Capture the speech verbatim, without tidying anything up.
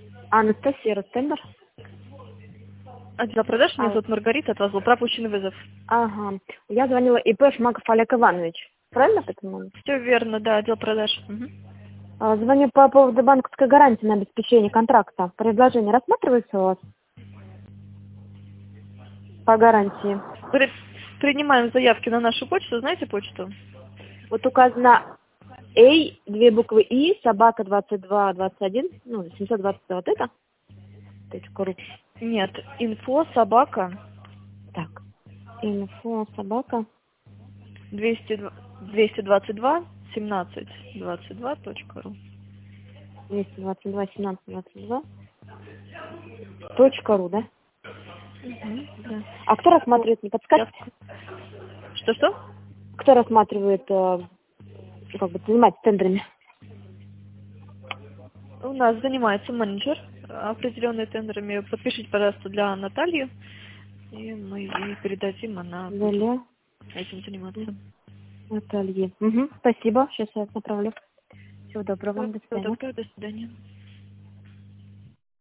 Анастасия, Ростендер. Отдел продаж, меня А. зовут Маргарита, от вас был пропущенный вызов. Ага. Я звонила ИП Шмаков Олег Иванович. Правильно по этому номеру? Все верно, да, отдел продаж. Угу. А, звоню по поводу банковской гарантии на обеспечение контракта. Предложение рассматривается у вас? По гарантии. При- Принимаем заявки на нашу почту, знаете почту? Вот указано A, две буквы И, собака двадцать два двадцать один, ну, семьсот двадцать вот это, точка ру. Нет, инфо собака Так, инфо, собака, двести двадцать два семнадцать двадцать два точка ру. двести двадцать два семнадцать двадцать два, точка ру, да? Угу, да. А кто рассматривает, не подскажете? Что-что? Кто рассматривает, э, как бы, занимается тендерами? У нас занимается менеджер определенными тендерами. Подпишите, пожалуйста, для Натальи, и мы ей передадим, она будет Для этим заниматься. Натальи. Угу. Спасибо, сейчас я направлю. Всего доброго вам, до Всего свидания. доброго, до свидания.